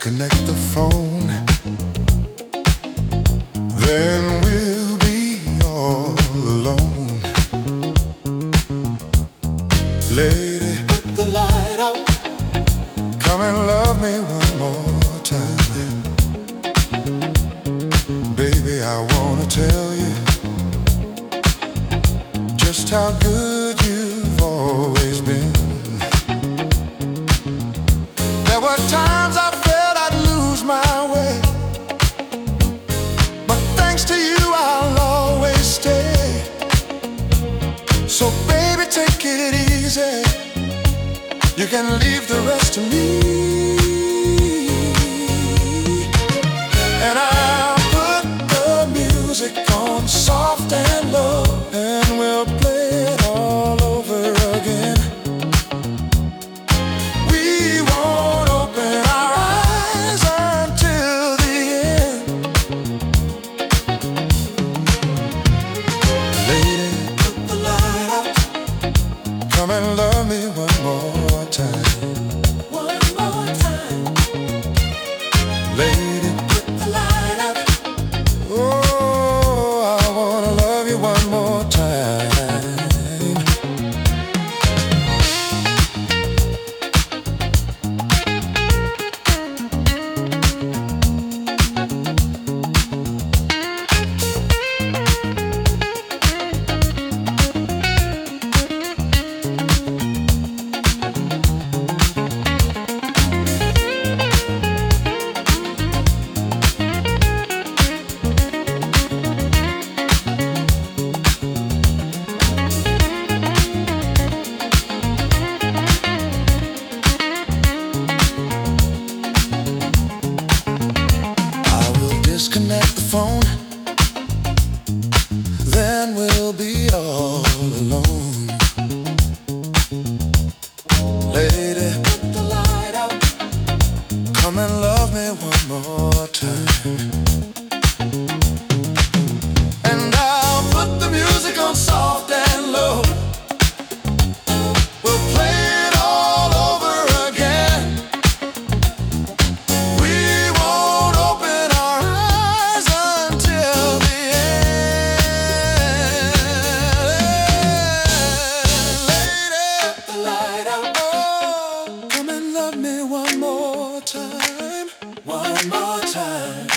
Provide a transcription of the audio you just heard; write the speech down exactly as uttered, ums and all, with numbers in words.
disconnect the phone, then we'll be all alone. Lady, Put the light out. come and love me one more time. Baby, I wanna tell you just how good you've always been. There were times I felt I'd lose my way, but thanks to you I'll always stay. So baby, take it easy, you can leave the rest to me. And I'll put the music on soft and low, and we'll play it all over again. We won't open our eyes until the end. Lady, Put the light out. come and love me one more time. One more time. Lady, Put the light out. oh, I wanna love you one more time. Disconnect the phone, then we'll be all alone. Lady, Put the light out. come and love me one more time. And I'll put the music on soft and low. We'll play it all over again. We won't open our eyes until the end. Lady, Put the light out. oh, come and love me one more time. One more time.